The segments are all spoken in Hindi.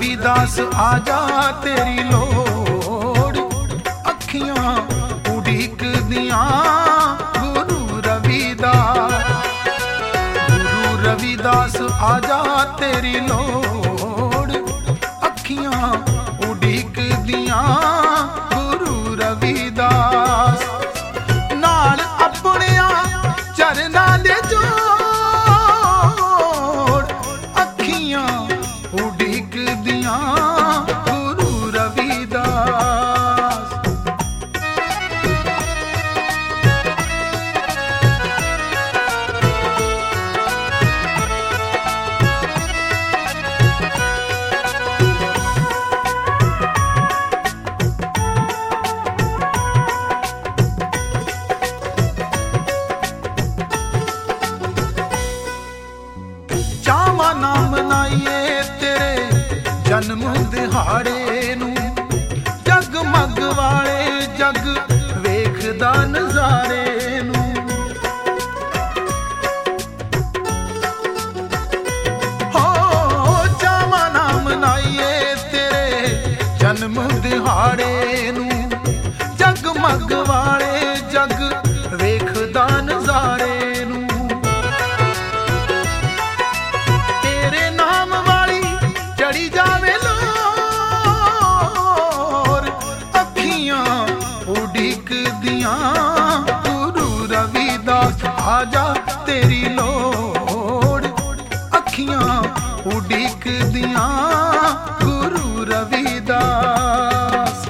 रविदास आजा तेरी लोड़ अखियां उड़ीक दियां गुरु रविदास आजा तेरी लोड़ अखियां उड़ीक दियां गुरु रविदास नाल अपनिया चरना दे जोड़ अखियां उड़ीक दियां गुरु रविदास। चावा ना मनाइए तेरे जन्म दिहाड़े नू जगमग वाले जग वेखदा नजारे नू हो चावा ना मनाइए तेरे जन्म दिहाड़े नू जगमग वाले जग वेखदा नजारे नू चढ़ी जावे लोर अखियां उड़ीक दियां गुरु रविदास आजा तेरी लोड़ अखियां उड़ीक दियां गुरु रविदास।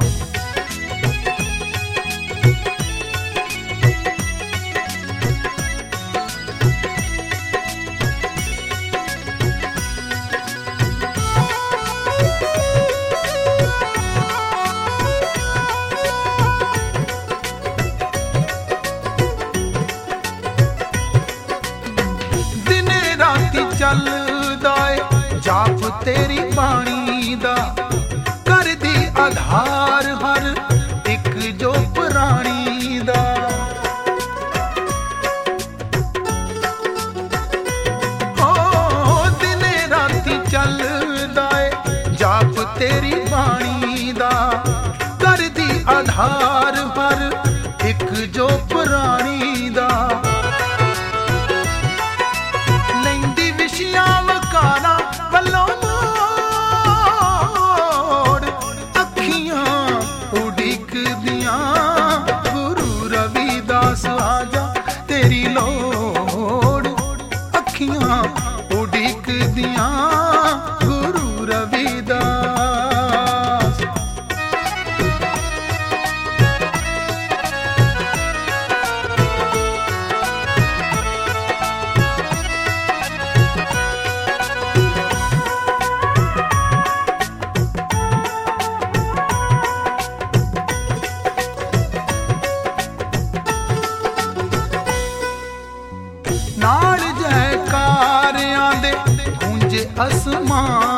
चलदा जाप तेरी बाणी दा कर दी आधार हर एक जो प्राणी दा हो दिने राती चलदा जाप तेरी बाणी दा कर दी आधार हर एक जो प्राणी दा वल्लों मोड़ अखियां उड़ीक दियां गुरु रविदास आजा तेरी लोड़ अखियां उड़ीक दियां गुरु रविदास। नाल जयकारियां दे गूंजे आसमान